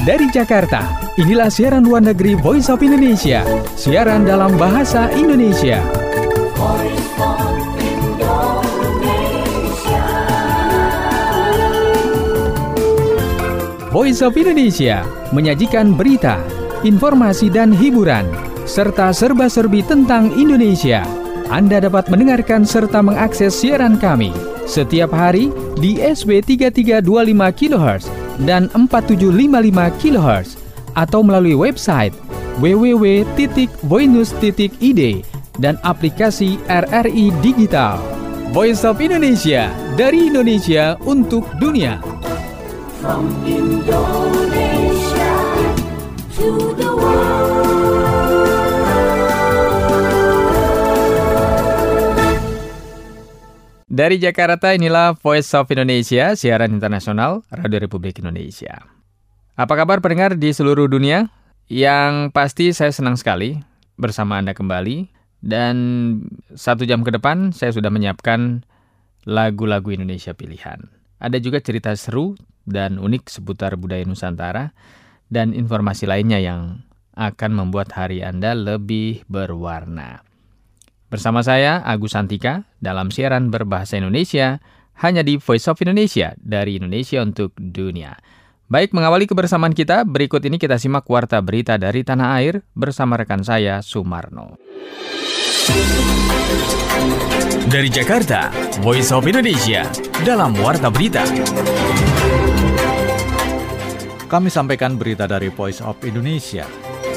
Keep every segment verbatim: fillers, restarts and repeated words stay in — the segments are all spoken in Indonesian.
Dari Jakarta, inilah siaran luar negeri Voice of Indonesia, siaran dalam bahasa Indonesia. Voice of Indonesia. Voice of Indonesia menyajikan berita, informasi dan hiburan, serta serba-serbi tentang Indonesia. Anda dapat mendengarkan serta mengakses siaran kami setiap hari di S B tiga tiga dua lima kilohertz dan empat tujuh lima lima kilohertz atau melalui website w w w titik voinews titik i d dan aplikasi R R I Digital. Voice of Indonesia, dari Indonesia untuk dunia. From Indonesia to the world. Dari Jakarta, inilah Voice of Indonesia, siaran internasional Radio Republik Indonesia. Apa kabar pendengar di seluruh dunia? Yang pasti saya senang sekali bersama Anda kembali. Dan satu jam ke depan saya sudah menyiapkan lagu-lagu Indonesia pilihan. Ada juga cerita seru dan unik seputar budaya Nusantara dan informasi lainnya yang akan membuat hari Anda lebih berwarna. Bersama saya, Agus Santika, dalam siaran berbahasa Indonesia, hanya di Voice of Indonesia, dari Indonesia untuk dunia. Baik, mengawali kebersamaan kita, berikut ini kita simak warta berita dari tanah air bersama rekan saya, Sumarno. Dari Jakarta, Voice of Indonesia, dalam warta berita. Kami sampaikan berita dari Voice of Indonesia.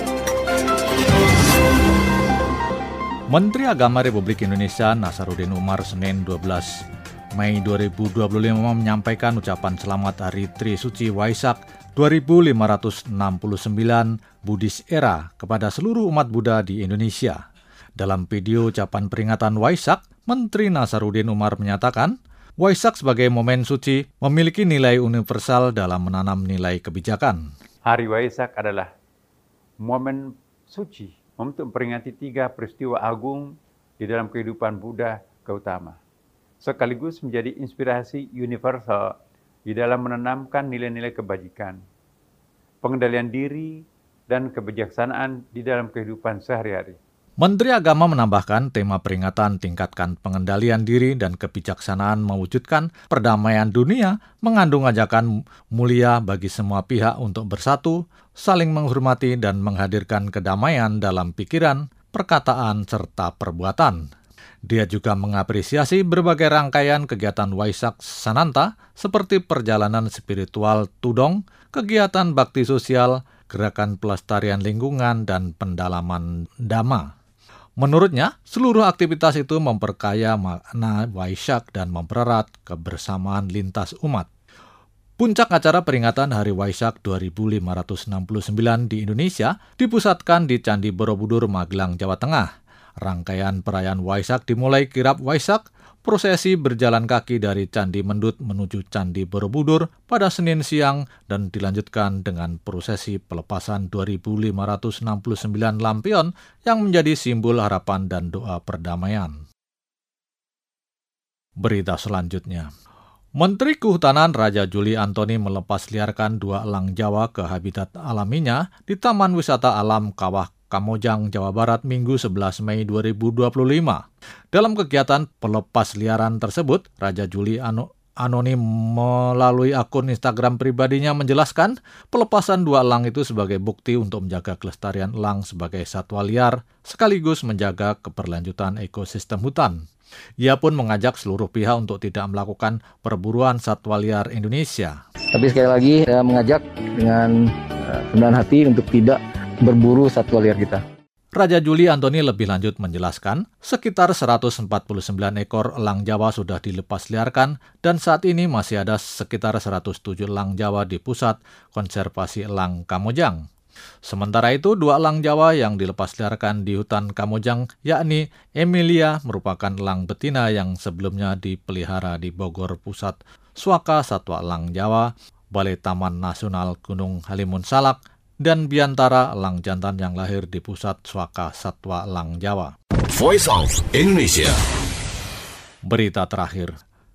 Menteri Agama Republik Indonesia Nasaruddin Umar Senin dua belas Mei dua ribu dua puluh lima menyampaikan ucapan selamat Hari Trisuci Waisak dua ribu lima ratus enam puluh sembilan Buddhist Era kepada seluruh umat Buddha di Indonesia. Dalam video ucapan peringatan Waisak, Menteri Nasaruddin Umar menyatakan, Waisak sebagai momen suci memiliki nilai universal dalam menanam nilai kebijakan. Hari Waisak adalah momen suci untuk memperingati tiga peristiwa agung di dalam kehidupan Buddha Gautama, sekaligus menjadi inspirasi universal di dalam menanamkan nilai-nilai kebajikan, pengendalian diri, dan kebijaksanaan di dalam kehidupan sehari-hari. Menteri Agama menambahkan tema peringatan tingkatkan pengendalian diri dan kebijaksanaan mewujudkan perdamaian dunia mengandung ajakan mulia bagi semua pihak untuk bersatu, saling menghormati dan menghadirkan kedamaian dalam pikiran, perkataan, serta perbuatan. Dia juga mengapresiasi berbagai rangkaian kegiatan Waisak Sananta seperti perjalanan spiritual Tudong, kegiatan bakti sosial, gerakan pelestarian lingkungan, dan pendalaman Dhamma. Menurutnya, seluruh aktivitas itu memperkaya makna Waisak dan mempererat kebersamaan lintas umat. Puncak acara peringatan Hari Waisak dua ribu lima ratus enam puluh sembilan di Indonesia dipusatkan di Candi Borobudur, Magelang, Jawa Tengah. Rangkaian perayaan Waisak dimulai kirap Waisak, prosesi berjalan kaki dari Candi Mendut menuju Candi Borobudur pada Senin siang dan dilanjutkan dengan prosesi pelepasan dua ribu lima ratus enam puluh sembilan lampion yang menjadi simbol harapan dan doa perdamaian. Berita selanjutnya. Menteri Kehutanan Raja Juli Antoni melepas liarkan dua elang Jawa ke habitat alaminya di Taman Wisata Alam Kawah Kamojang, Jawa Barat, Minggu sebelas Mei dua ribu dua puluh lima. Dalam kegiatan pelepas liaran tersebut, Raja Juli Ano- Anonim melalui akun Instagram pribadinya menjelaskan pelepasan dua elang itu sebagai bukti untuk menjaga kelestarian elang sebagai satwa liar, sekaligus menjaga keberlanjutan ekosistem hutan. Ia pun mengajak seluruh pihak untuk tidak melakukan perburuan satwa liar Indonesia. Tapi sekali lagi saya mengajak dengan rendahan hati untuk tidak berburu satwa liar kita. Raja Juli Antoni lebih lanjut menjelaskan, sekitar seratus empat puluh sembilan ekor elang Jawa sudah dilepas liarkan dan saat ini masih ada sekitar seratus tujuh elang Jawa di Pusat Konservasi Elang Kamojang. Sementara itu, dua elang Jawa yang dilepas liarkan di hutan Kamojang, yakni Emilia, merupakan elang betina yang sebelumnya dipelihara di Bogor Pusat Swaka Satwa Elang Jawa, Balai Taman Nasional Gunung Halimun Salak, dan Biantara, elang jantan yang lahir di Pusat Swaka Satwa Elang Jawa. Voice of Indonesia. Berita terakhir.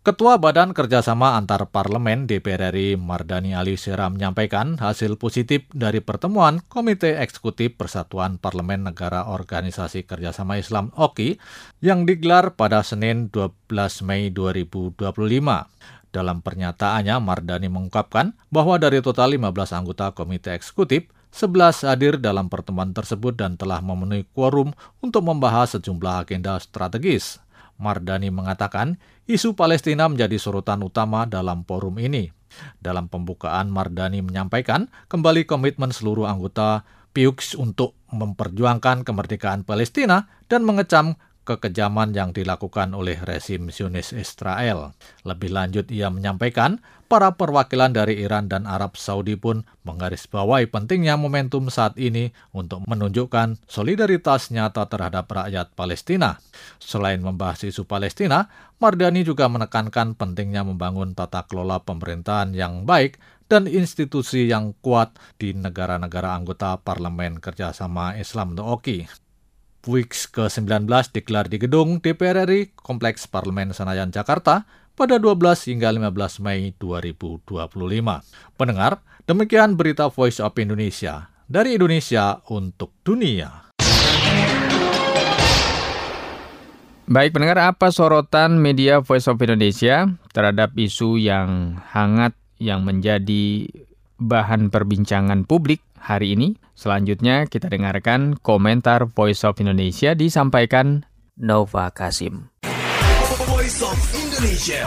Ketua Badan Kerjasama Antar Parlemen D P R R I Mardani Alisera menyampaikan hasil positif dari pertemuan Komite Eksekutif Persatuan Parlemen Negara Organisasi Kerjasama Islam O K I yang digelar pada Senin dua belas Mei dua ribu dua puluh lima. Dalam pernyataannya, Mardani mengungkapkan bahwa dari total lima belas anggota Komite Eksekutif, sebelas hadir dalam pertemuan tersebut dan telah memenuhi quorum untuk membahas sejumlah agenda strategis. Mardani mengatakan isu Palestina menjadi sorotan utama dalam forum ini. Dalam pembukaan, Mardani menyampaikan kembali komitmen seluruh anggota P U K S untuk memperjuangkan kemerdekaan Palestina dan mengecam kekejaman yang dilakukan oleh rezim Zionis Israel. Lebih lanjut, ia menyampaikan para perwakilan dari Iran dan Arab Saudi pun menggarisbawahi pentingnya momentum saat ini untuk menunjukkan solidaritas nyata terhadap rakyat Palestina. Selain membahas isu Palestina, Mardani juga menekankan pentingnya membangun tata kelola pemerintahan yang baik dan institusi yang kuat di negara-negara anggota Parlemen Kerjasama Islam atau O K I. P U K S ke sembilan belas digelar di gedung D P R R I Kompleks Parlemen Senayan, Jakarta pada dua belas hingga lima belas Mei dua ribu dua puluh lima. Pendengar, demikian berita Voice of Indonesia dari Indonesia untuk dunia. Baik pendengar, apa sorotan media Voice of Indonesia terhadap isu yang hangat yang menjadi bahan perbincangan publik hari ini? Selanjutnya kita dengarkan komentar Voice of Indonesia disampaikan Nova Kasim. Voice of Indonesia.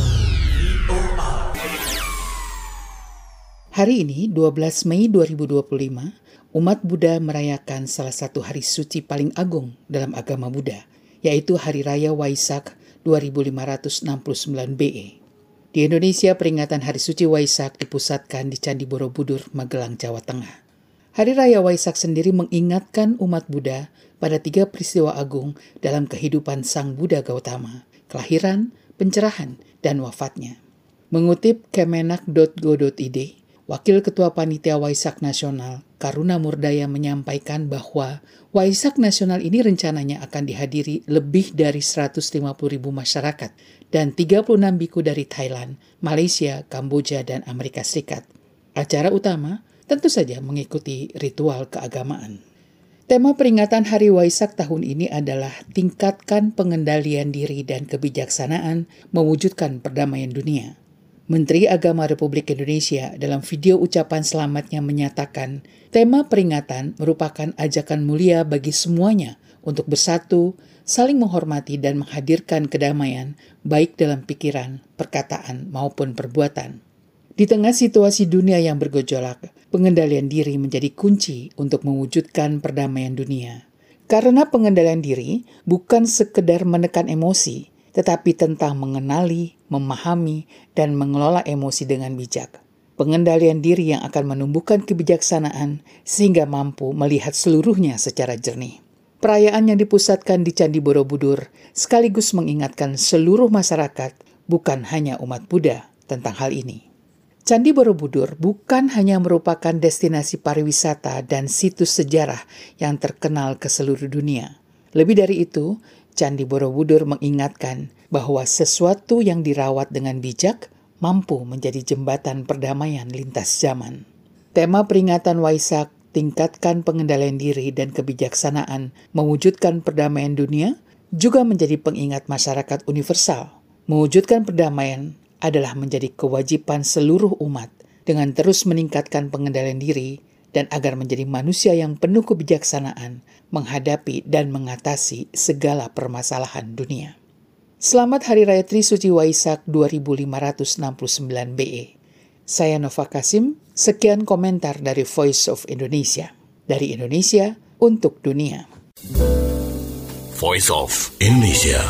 Hari ini, dua belas Mei dua ribu dua puluh lima, umat Buddha merayakan salah satu hari suci paling agung dalam agama Buddha, yaitu Hari Raya Waisak dua ribu lima ratus enam puluh sembilan B E. Di Indonesia, peringatan Hari Suci Waisak dipusatkan di Candi Borobudur, Magelang, Jawa Tengah. Hari Raya Waisak sendiri mengingatkan umat Buddha pada tiga peristiwa agung dalam kehidupan Sang Buddha Gautama, kelahiran, pencerahan, dan wafatnya. Mengutip kemenak dot go dot i d, Wakil Ketua Panitia Waisak Nasional, Karuna Murdaya menyampaikan bahwa Waisak Nasional ini rencananya akan dihadiri lebih dari seratus lima puluh ribu masyarakat dan tiga puluh enam biku dari Thailand, Malaysia, Kamboja, dan Amerika Serikat. Acara utama tentu saja mengikuti ritual keagamaan. Tema peringatan Hari Waisak tahun ini adalah tingkatkan pengendalian diri dan kebijaksanaan mewujudkan perdamaian dunia. Menteri Agama Republik Indonesia dalam video ucapan selamatnya menyatakan tema peringatan merupakan ajakan mulia bagi semuanya untuk bersatu, saling menghormati dan menghadirkan kedamaian baik dalam pikiran, perkataan maupun perbuatan. Di tengah situasi dunia yang bergejolak, pengendalian diri menjadi kunci untuk mewujudkan perdamaian dunia. Karena pengendalian diri bukan sekedar menekan emosi, tetapi tentang mengenali, memahami, dan mengelola emosi dengan bijak. Pengendalian diri yang akan menumbuhkan kebijaksanaan sehingga mampu melihat seluruhnya secara jernih. Perayaan yang dipusatkan di Candi Borobudur sekaligus mengingatkan seluruh masyarakat, bukan hanya umat Buddha, tentang hal ini. Candi Borobudur bukan hanya merupakan destinasi pariwisata dan situs sejarah yang terkenal ke seluruh dunia. Lebih dari itu, Candi Borobudur mengingatkan bahwa sesuatu yang dirawat dengan bijak mampu menjadi jembatan perdamaian lintas zaman. Tema peringatan Waisak, tingkatkan pengendalian diri dan kebijaksanaan mewujudkan perdamaian dunia, juga menjadi pengingat masyarakat universal. Mewujudkan perdamaian adalah menjadi kewajiban seluruh umat dengan terus meningkatkan pengendalian diri dan agar menjadi manusia yang penuh kebijaksanaan menghadapi dan mengatasi segala permasalahan dunia. Selamat Hari Raya Trisuci Waisak dua ribu lima ratus enam puluh sembilan B E. Saya Nova Kasim, sekian komentar dari Voice of Indonesia. Dari Indonesia untuk dunia. Voice of Indonesia.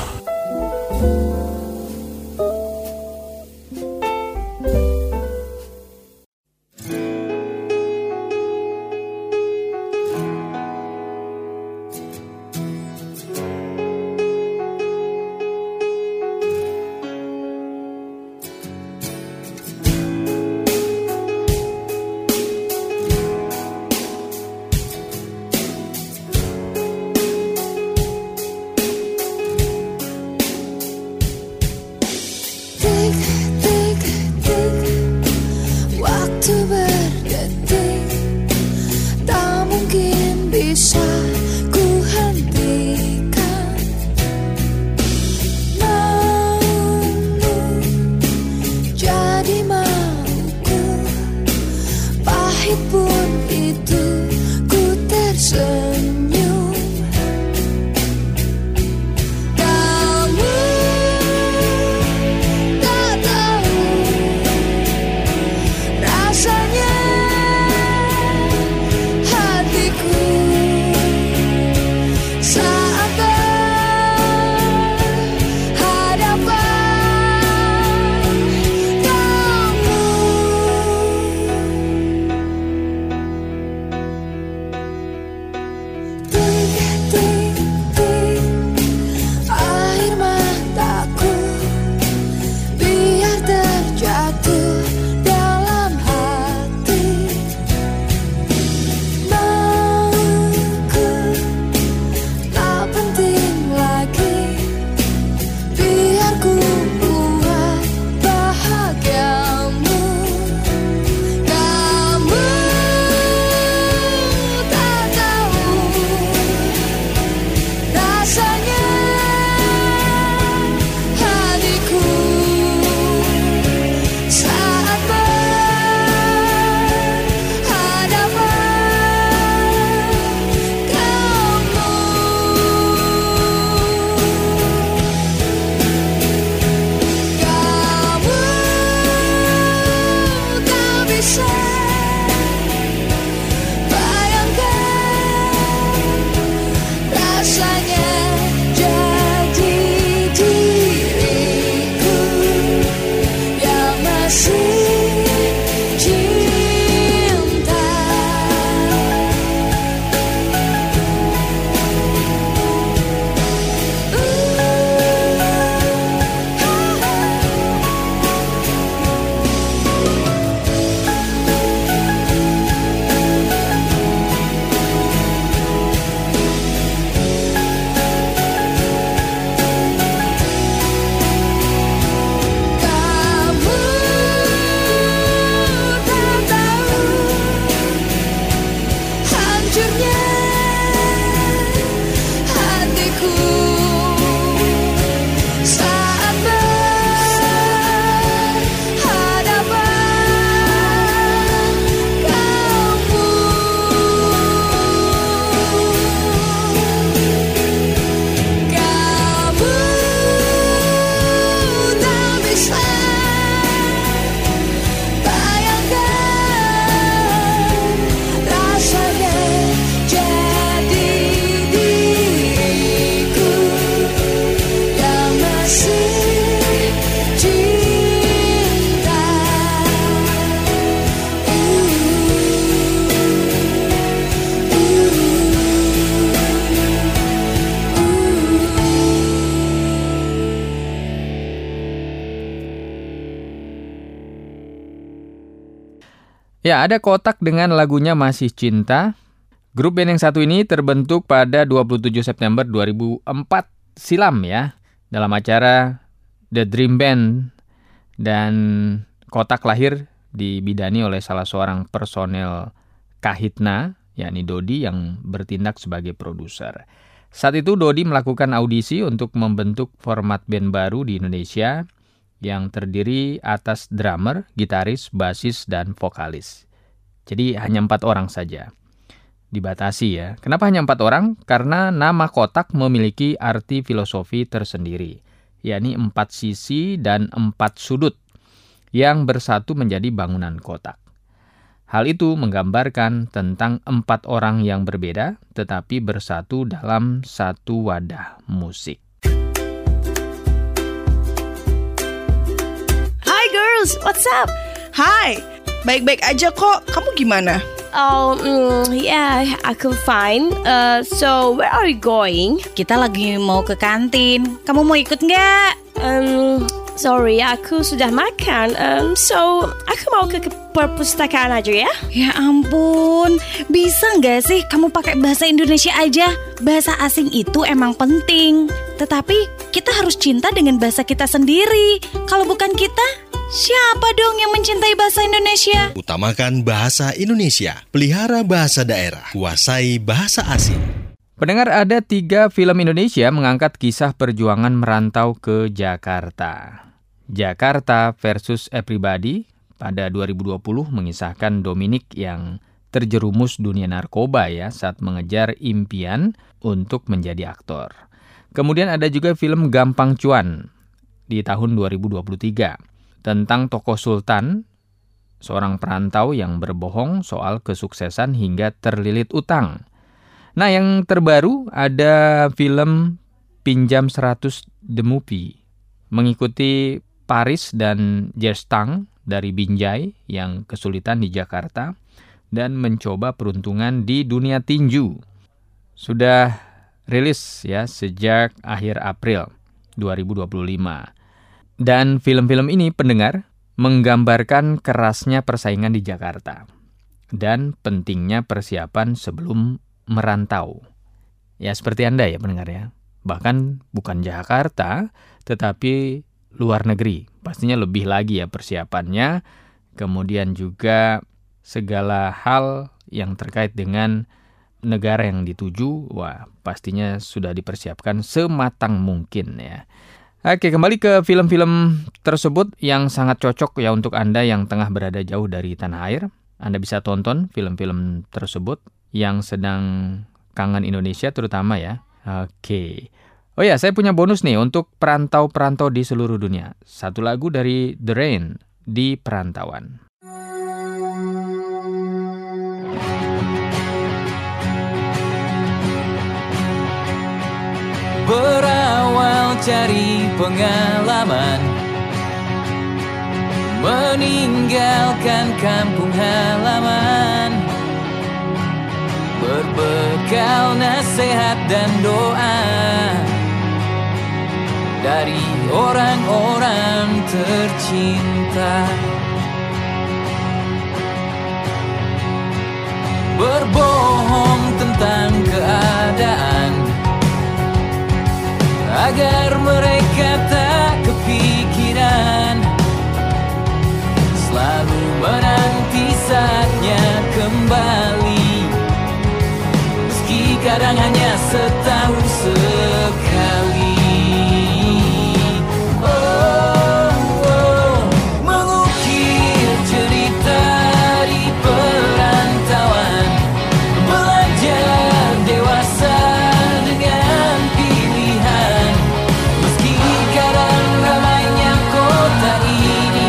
Ya, ada Kotak dengan lagunya Masih Cinta. Grup band yang satu ini terbentuk pada dua puluh tujuh September dua ribu empat silam ya, dalam acara The Dream Band. Dan Kotak lahir dibidani oleh salah seorang personel Kahitna, yakni Dodi, yang bertindak sebagai produser. Saat itu Dodi melakukan audisi untuk membentuk format band baru di Indonesia yang terdiri atas drummer, gitaris, basis, dan vokalis. Jadi hanya empat orang saja. Dibatasi ya. Kenapa hanya empat orang? Karena nama Kotak memiliki arti filosofi tersendiri, yakni empat sisi dan empat sudut yang bersatu menjadi bangunan kotak. Hal itu menggambarkan tentang empat orang yang berbeda tetapi bersatu dalam satu wadah musik. Hi girls, what's up? Hi, baik-baik aja kok. Kamu gimana? Oh, mm, yeah, aku fine. Uh, so, where are you going? Kita lagi mau ke kantin. Kamu mau ikut nggak? Um, sorry, aku sudah makan. Um, so, aku mau ke, ke perpustakaan aja ya. Ya ampun, bisa nggak sih kamu pakai bahasa Indonesia aja? Bahasa asing itu emang penting. Tetapi kita harus cinta dengan bahasa kita sendiri. Kalau bukan kita, siapa dong yang mencintai bahasa Indonesia? Utamakan bahasa Indonesia, pelihara bahasa daerah, kuasai bahasa asing. Pendengar, ada tiga film Indonesia mengangkat kisah perjuangan merantau ke Jakarta. Jakarta versus Everybody pada dua ribu dua puluh mengisahkan Dominic yang terjerumus dunia narkoba ya saat mengejar impian untuk menjadi aktor. Kemudian ada juga film Gampang Cuan di tahun dua ribu dua puluh tiga. Tentang tokoh Sultan, seorang perantau yang berbohong soal kesuksesan hingga terlilit utang. Nah, yang terbaru ada film Pinjam seratus The Movie, mengikuti Paris dan Jestang dari Binjai yang kesulitan di Jakarta dan mencoba peruntungan di dunia tinju. Sudah rilis ya sejak akhir April dua ribu dua puluh lima. Dan film-film ini, pendengar, menggambarkan kerasnya persaingan di Jakarta dan pentingnya persiapan sebelum merantau. Ya, seperti Anda ya pendengar ya. Bahkan bukan Jakarta, tetapi luar negeri. Pastinya lebih lagi ya persiapannya. Kemudian juga segala hal yang terkait dengan negara yang dituju, wah pastinya sudah dipersiapkan sematang mungkin ya. Oke, kembali ke film-film tersebut yang sangat cocok ya untuk Anda yang tengah berada jauh dari tanah air. Anda bisa tonton film-film tersebut yang sedang kangen Indonesia terutama ya. Oke. Oh ya, saya punya bonus nih untuk perantau-perantau di seluruh dunia. Satu lagu dari The Rain di Perantauan. Berawal cari pengalaman, meninggalkan kampung halaman, berbekal nasihat dan doa dari orang-orang tercinta. Berbohong tentang keadaan agar mereka tak kepikiran, selalu menanti saatnya kembali, meski kadang hanya setahun sekali. Oh, oh, mengukir cerita di perantauan, belajar dewasa dengan pilihan, meski kadang ramainya kota ini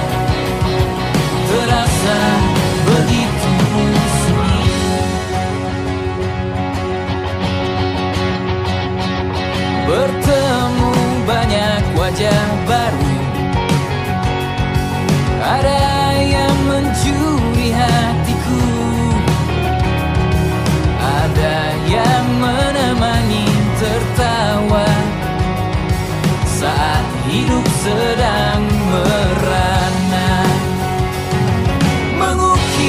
terasa begitu sunyi. Bertemu banyak wajah baru, ada yang mencuri hatiku, ada yang menemani tertawa saat hidup sedang merana. Mengukir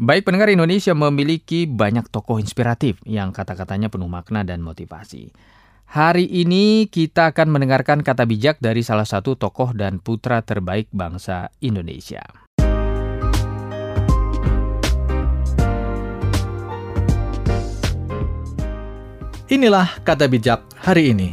Baik pendengar, Indonesia memiliki banyak tokoh inspiratif yang kata-katanya penuh makna dan motivasi. Hari ini kita akan mendengarkan kata bijak dari salah satu tokoh dan putra terbaik bangsa Indonesia. Inilah kata bijak hari ini.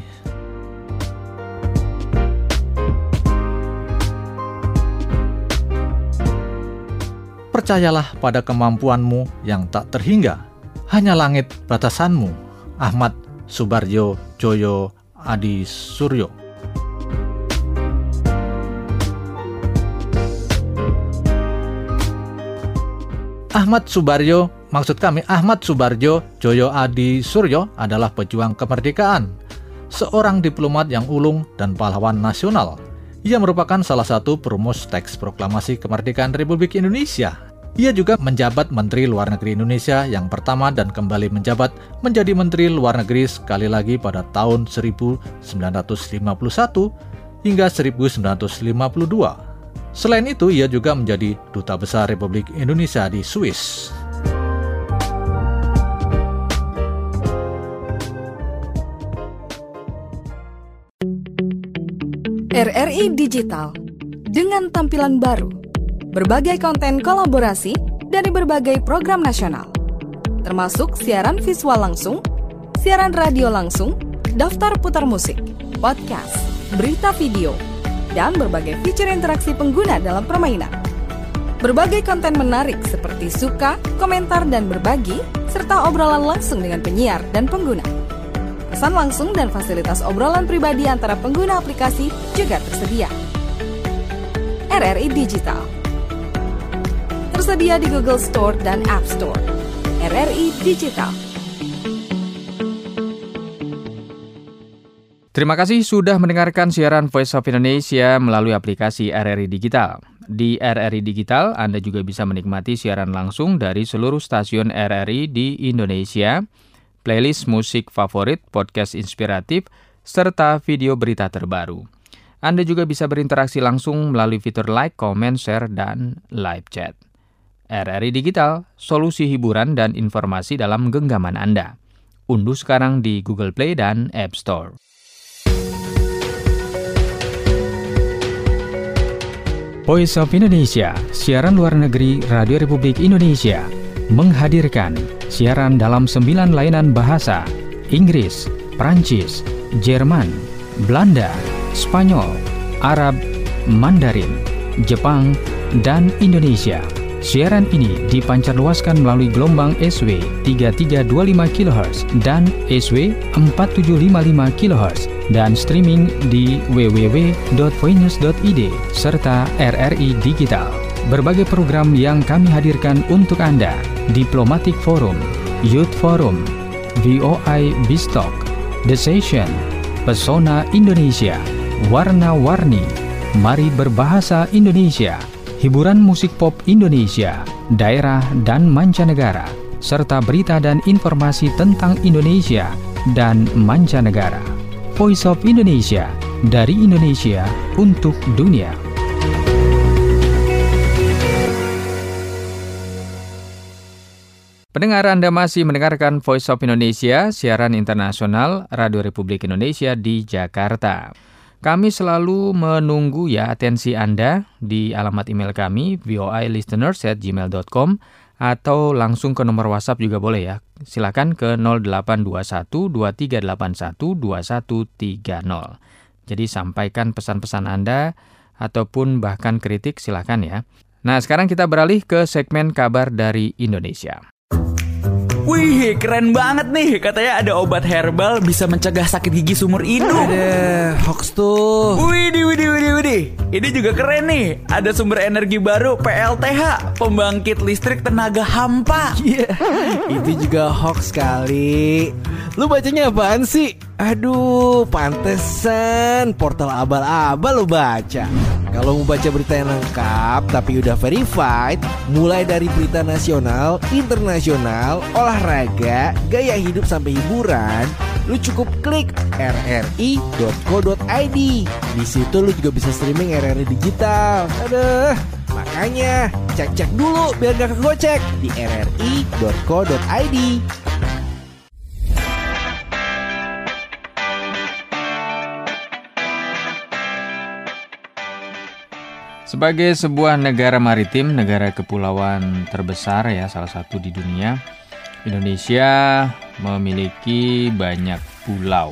Percayalah pada kemampuanmu yang tak terhingga. Hanya langit batasanmu. Ahmad Subarjo Joyo Adi Suryo. Ahmad Subarjo, maksud kami Ahmad Subarjo Joyo Adi Suryo adalah pejuang kemerdekaan. Seorang diplomat yang ulung dan pahlawan nasional. Ia merupakan salah satu perumus teks proklamasi kemerdekaan Republik Indonesia. Ia juga menjabat Menteri Luar Negeri Indonesia yang pertama dan kembali menjabat menjadi Menteri Luar Negeri sekali lagi pada tahun seribu sembilan ratus lima puluh satu hingga seribu sembilan ratus lima puluh dua. Selain itu, ia juga menjadi Duta Besar Republik Indonesia di Swiss. R R I Digital dengan tampilan baru, berbagai konten kolaborasi dari berbagai program nasional, termasuk siaran visual langsung, siaran radio langsung, daftar putar musik, podcast, berita video, dan berbagai fitur interaksi pengguna dalam permainan. Berbagai konten menarik seperti suka, komentar, dan berbagi, serta obrolan langsung dengan penyiar dan pengguna. Pesan langsung dan fasilitas obrolan pribadi antara pengguna aplikasi juga tersedia. R R I Digital tersedia di Google Store dan App Store. R R I Digital. Terima kasih sudah mendengarkan siaran Voice of Indonesia melalui aplikasi R R I Digital. Di R R I Digital, Anda juga bisa menikmati siaran langsung dari seluruh stasiun R R I di Indonesia, playlist musik favorit, podcast inspiratif, serta video berita terbaru. Anda juga bisa berinteraksi langsung melalui fitur like, comment, share, dan live chat. R R I Digital, solusi hiburan dan informasi dalam genggaman Anda. Unduh sekarang di Google Play dan App Store. Voice of Indonesia, siaran luar negeri Radio Republik Indonesia, menghadirkan siaran dalam sembilan layanan bahasa: Inggris, Prancis, Jerman, Belanda, Spanyol, Arab, Mandarin, Jepang, dan Indonesia. Siaran ini dipancarluaskan melalui gelombang S W tiga tiga dua lima kilohertz dan S W empat tujuh lima lima kilohertz dan streaming di w w w dot voinews dot i d serta R R I Digital. Berbagai program yang kami hadirkan untuk Anda: Diplomatic Forum, Youth Forum, V O I Bistalk, The Session, Pesona Indonesia, Warna-Warni, Mari Berbahasa Indonesia, hiburan musik pop Indonesia, daerah dan mancanegara, serta berita dan informasi tentang Indonesia dan mancanegara. Voice of Indonesia, dari Indonesia untuk dunia. Pendengar, Anda masih mendengarkan Voice of Indonesia, siaran internasional Radio Republik Indonesia di Jakarta. Kami selalu menunggu ya atensi Anda di alamat email kami v o i listeners at gmail dot com atau langsung ke nomor WhatsApp juga boleh ya. Silakan ke nol delapan dua satu dua tiga delapan satu dua satu tiga nol. Jadi sampaikan pesan-pesan Anda ataupun bahkan kritik silakan ya. Nah, sekarang kita beralih ke segmen kabar dari Indonesia. Wih, keren banget nih. Katanya ada obat herbal bisa mencegah sakit gigi seumur hidup. Ada hoax tuh. Widih, widih, widih, widih. Ini juga keren nih. Ada sumber energi baru P L T H, pembangkit listrik tenaga hampa. Iya, yeah. Itu juga hoax kali. Lu bacanya apaan sih? Aduh, pantesan portal abal-abal lu baca. Kalau mau baca berita yang lengkap tapi udah verified, mulai dari berita nasional, internasional, olahraga, gaya hidup sampai hiburan, lu cukup klik r r i dot co dot i d. Di situ lu juga bisa streaming R R I Digital. Aduh, makanya Makanya cek-cek dulu biar gak kegocek di r r i dot co dot i d. Sebagai sebuah negara maritim, negara kepulauan terbesar ya, salah satu di dunia, Indonesia memiliki banyak pulau.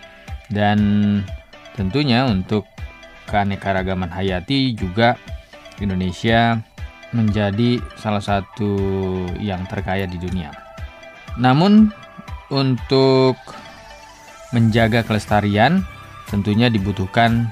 Dan tentunya untuk keanekaragaman hayati juga Indonesia menjadi salah satu yang terkaya di dunia. Namun untuk menjaga kelestarian tentunya dibutuhkan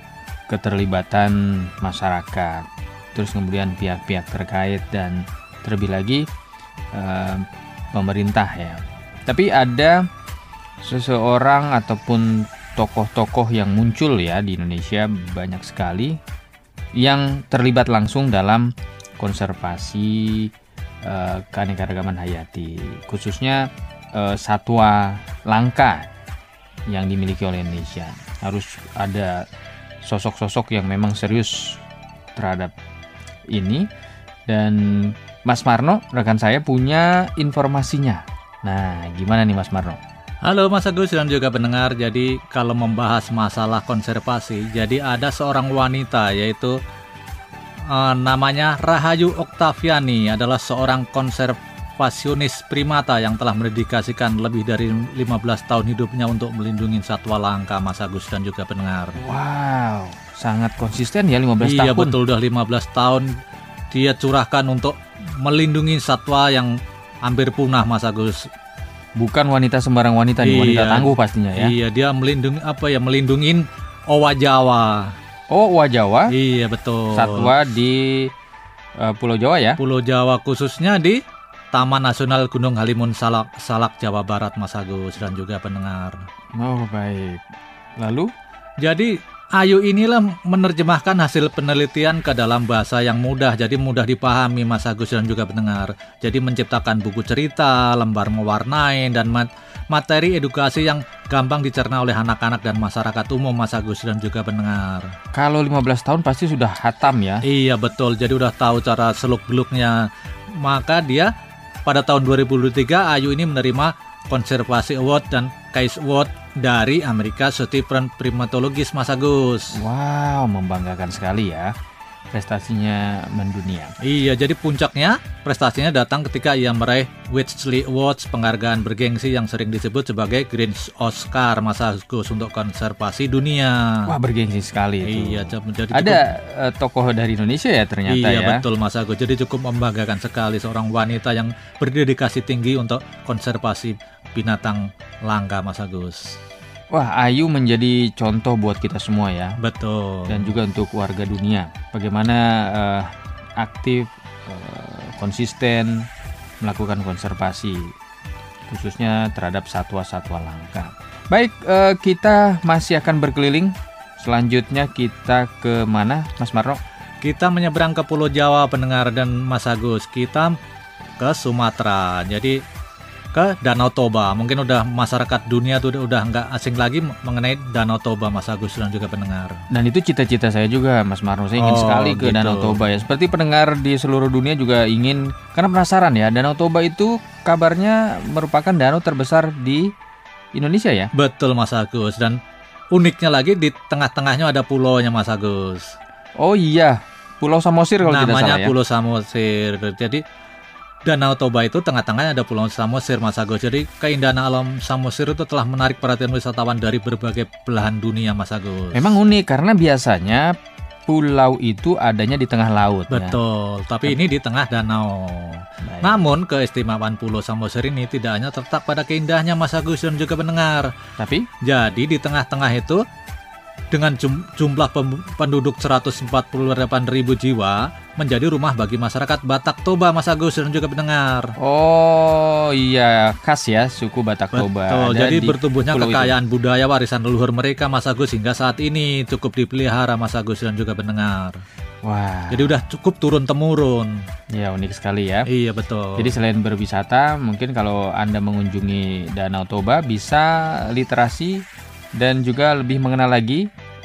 keterlibatan masyarakat, terus kemudian pihak-pihak terkait dan terlebih lagi eh, pemerintah ya. Tapi ada seseorang ataupun tokoh-tokoh yang muncul ya di Indonesia banyak sekali yang terlibat langsung dalam konservasi eh, keanekaragaman hayati, khususnya eh, satwa langka yang dimiliki oleh Indonesia. Harus ada sosok-sosok yang memang serius terhadap ini, dan Mas Marno rekan saya punya informasinya. Nah, gimana nih Mas Marno? Halo Mas Agus dan juga pendengar. Jadi kalau membahas masalah konservasi, jadi ada seorang wanita yaitu uh, namanya Rahayu Oktaviani, adalah seorang konservasionis primata yang telah mendedikasikan lebih dari lima belas tahun hidupnya untuk melindungi satwa langka, Mas Agus dan juga pendengar. Wow, sangat konsisten ya lima belas iya, tahun. Iya betul, udah lima belas tahun dia curahkan untuk melindungi satwa yang hampir punah, Mas Agus. Bukan wanita sembarang wanita nih, wanita Iya, tangguh pastinya ya. Iya, dia melindungi apa ya? Melindungin owa Jawa. Oh, owa Jawa? Iya, betul. Satwa di uh, Pulau Jawa ya? Pulau Jawa, khususnya di Taman Nasional Gunung Halimun Salak, Salak Jawa Barat, Mas Agus dan juga pendengar. Oh, baik. Lalu? Jadi Ayu inilah menerjemahkan hasil penelitian ke dalam bahasa yang mudah, jadi mudah dipahami, Mas Agus dan juga pendengar. Jadi menciptakan buku cerita, lembar mewarnai, dan mat- materi edukasi yang gampang dicerna oleh anak-anak dan masyarakat umum, Mas Agus dan juga pendengar. Kalau lima belas tahun pasti sudah hatam ya? Iya betul, jadi udah tahu cara seluk-beluknya. Maka dia pada tahun dua ribu dua puluh tiga Ayu ini menerima Konservasi Award dan Case Award dari Amerika Stephen Primatologist, Mas Agus. Wow, membanggakan sekali ya. Prestasinya mendunia. Iya, jadi puncaknya prestasinya datang ketika ia meraih Whitley Awards, penghargaan bergengsi yang sering disebut sebagai Green Oscar, Mas Agus, untuk konservasi dunia. Wah, bergengsi sekali itu. Iya, jadi ada cukup, uh, tokoh dari Indonesia ya ternyata iya, ya. Iya, betul Mas Agus. Jadi cukup membanggakan sekali seorang wanita yang berdedikasi tinggi untuk konservasi binatang langka, Mas Agus. Wah, Ayu menjadi contoh buat kita semua ya. Betul. Dan juga untuk warga dunia. Bagaimana uh, aktif, uh, konsisten melakukan konservasi, khususnya terhadap satwa-satwa langka. Baik, uh, kita masih akan berkeliling. Selanjutnya kita ke mana, Mas Marno? Kita menyeberang ke Pulau Jawa, pendengar dan Mas Agus. Kita ke Sumatera. Jadi ke Danau Toba. Mungkin udah masyarakat dunia tuh udah nggak asing lagi mengenai Danau Toba, Mas Agus dan juga pendengar. Dan itu cita-cita saya juga, Mas Marno. Saya ingin oh, sekali ke gitu. Danau Toba ya. Seperti pendengar di seluruh dunia juga ingin, karena penasaran ya. Danau Toba itu kabarnya merupakan danau terbesar di Indonesia ya? Betul, Mas Agus. Dan uniknya lagi di tengah-tengahnya ada pulaunya, Mas Agus. Oh iya, Pulau Samosir kalau tidak salah ya. Namanya Pulau Samosir. Jadi Danau Toba itu tengah-tengahnya ada Pulau Samosir, Mas Agus. Jadi keindahan alam Samosir itu telah menarik perhatian wisatawan dari berbagai belahan dunia, Mas Agus. Memang unik karena biasanya pulau itu adanya di tengah laut. Betul, ya. Tapi ini di tengah danau. Baik. Namun keistimewaan Pulau Samosir ini tidak hanya terletak pada keindahannya, Mas Agus dan juga pendengar. Tapi jadi di tengah-tengah itu dengan jumlah penduduk seratus empat puluh delapan ribu jiwa menjadi rumah bagi masyarakat Batak Toba, Mas Agus dan juga pendengar. Oh iya, khas ya suku Batak Toba. Betul, jadi bertumbuhnya kekayaan itu. Budaya warisan leluhur mereka, Mas Agus, hingga saat ini cukup dipelihara, Mas Agus dan juga pendengar. Wah. Jadi udah cukup turun-temurun. Ya, unik sekali ya. Iya, betul. Jadi selain berwisata, mungkin kalau Anda mengunjungi Danau Toba bisa literasi dan juga lebih mengenal lagi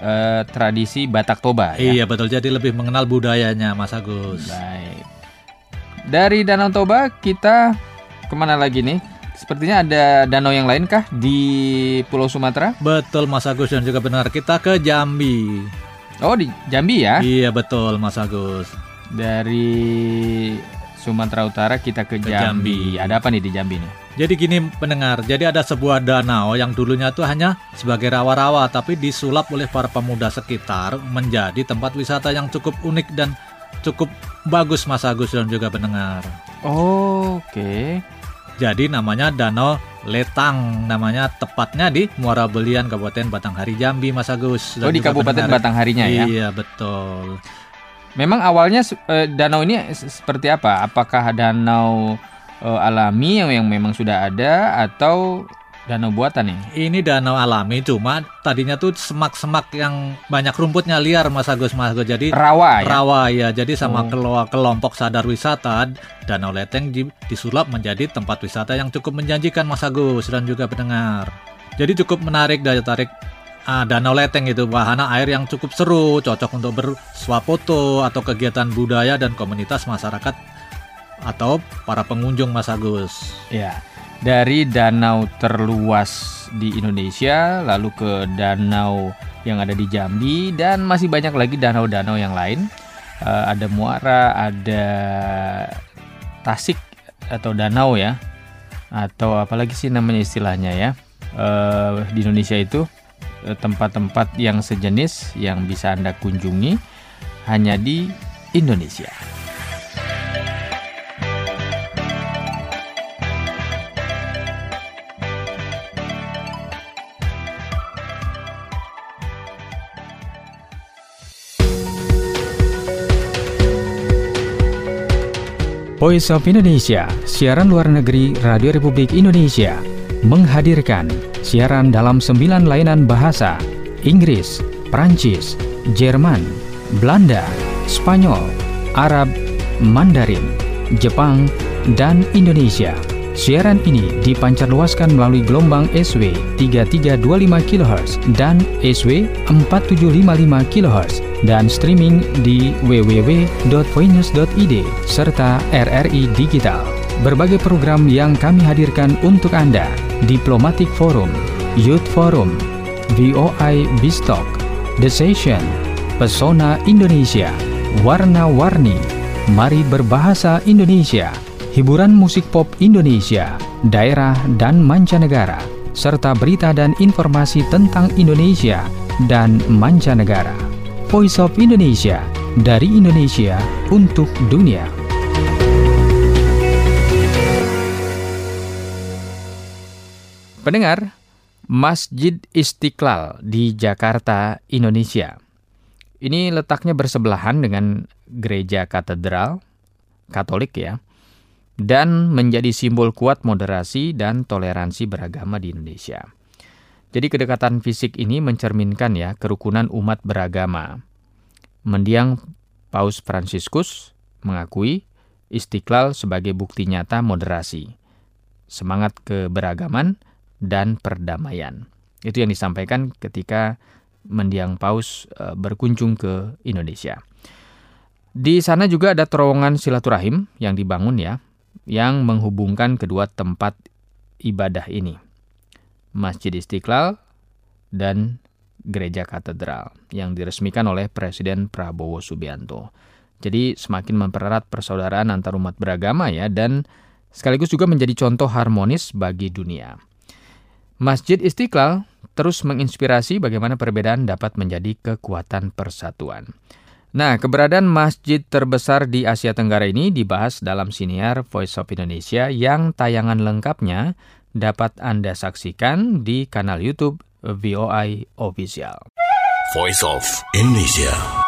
uh, tradisi Batak Toba. Iya ya? betul, jadi lebih mengenal budayanya Mas Agus. Baik. Dari Danau Toba kita kemana lagi nih? Sepertinya ada danau yang lain kah di Pulau Sumatera? Betul Mas Agus, dan juga benar, kita ke Jambi. Oh di Jambi ya? Iya betul Mas Agus. Dari Sumatera Utara kita ke, ke Jambi. Jambi. Ada apa nih di Jambi nih? Jadi gini pendengar, jadi ada sebuah danau yang dulunya tuh hanya sebagai rawa-rawa, tapi disulap oleh para pemuda sekitar menjadi tempat wisata yang cukup unik dan cukup bagus Mas Agus dan juga pendengar. Oh, oke. Okay. Jadi namanya Danau Letang, namanya tepatnya di Muara Belian, Kabupaten Batanghari, Jambi Mas Agus. Oh di Kabupaten Batangharinya ya? Iya betul. Memang awalnya eh, danau ini seperti apa? Apakah danau eh, alami yang, yang memang sudah ada atau danau buatan nih? Ini danau alami, cuma tadinya tuh semak-semak yang banyak rumputnya liar Mas Agus. Mas Agus jadi rawa ya? Rawa ya, jadi sama oh. kelompok sadar wisata Danau Leteng disulap menjadi tempat wisata yang cukup menjanjikan Mas Agus dan juga pendengar. Jadi cukup menarik, daya tarik Ah, Danau Leteng itu wahana air yang cukup seru, cocok untuk bersuah foto atau kegiatan budaya dan komunitas masyarakat atau para pengunjung Mas Agus. Ya, dari danau terluas di Indonesia lalu ke danau yang ada di Jambi dan masih banyak lagi danau-danau yang lain. Uh, ada muara, ada tasik atau danau ya, atau apalagi sih namanya istilahnya ya. Uh, di Indonesia itu tempat-tempat yang sejenis yang bisa Anda kunjungi hanya di Indonesia. Voice of Indonesia, siaran luar negeri Radio Republik Indonesia, menghadirkan siaran dalam sembilan layanan bahasa: Inggris, Prancis, Jerman, Belanda, Spanyol, Arab, Mandarin, Jepang, dan Indonesia. Siaran ini dipancarluaskan melalui gelombang S W tiga tiga dua lima kilohertz dan S W empat tujuh lima lima kilohertz dan streaming di w w w dot voinews dot i d serta R R I Digital. Berbagai program yang kami hadirkan untuk Anda: Diplomatic Forum, Youth Forum, V O I Bistalk, The Session, Pesona Indonesia, Warna-Warni, Mari Berbahasa Indonesia, hiburan musik pop Indonesia, daerah dan mancanegara, serta berita dan informasi tentang Indonesia dan mancanegara. Voice of Indonesia, dari Indonesia untuk dunia. Pendengar, Masjid Istiqlal di Jakarta, Indonesia. Ini letaknya bersebelahan dengan gereja katedral Katolik ya, dan menjadi simbol kuat moderasi dan toleransi beragama di Indonesia. Jadi kedekatan fisik ini mencerminkan ya kerukunan umat beragama. Mendiang Paus Fransiskus mengakui Istiqlal sebagai bukti nyata moderasi, semangat keberagaman, dan perdamaian. Itu yang disampaikan ketika mendiang Paus e, berkunjung ke Indonesia. Di sana juga ada terowongan silaturahim yang dibangun ya, yang menghubungkan kedua tempat ibadah ini, Masjid Istiqlal dan Gereja Katedral, yang diresmikan oleh Presiden Prabowo Subianto. Jadi semakin mempererat persaudaraan antar umat beragama ya, dan sekaligus juga menjadi contoh harmonis bagi dunia. Masjid Istiqlal terus menginspirasi bagaimana perbedaan dapat menjadi kekuatan persatuan. Nah, keberadaan masjid terbesar di Asia Tenggara ini dibahas dalam siniar Voice of Indonesia yang tayangan lengkapnya dapat Anda saksikan di kanal YouTube V O I Official. Voice of Indonesia.